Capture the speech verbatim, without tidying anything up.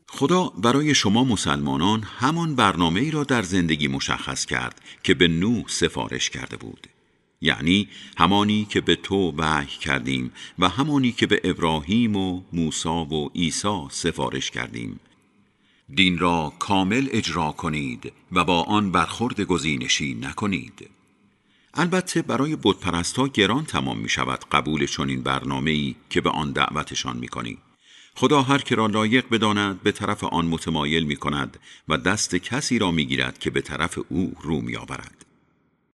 خدا برای شما مسلمانان همان برنامه ای را در زندگی مشخص کرد که به نوح سفارش کرده بود، یعنی همانی که به تو وحی کردیم و همانی که به ابراهیم و موسی و عیسی سفارش کردیم. دین را کامل اجرا کنید و با آن برخورد گزینشی نکنید. البته برای بتپرست‌ها گران تمام می شود قبول چنین برنامه‌ای که به آن دعوتشان می کنی. خدا هر که را لایق بداند به طرف آن متمایل می کند و دست کسی را می گیرد که به طرف او رو می آورد.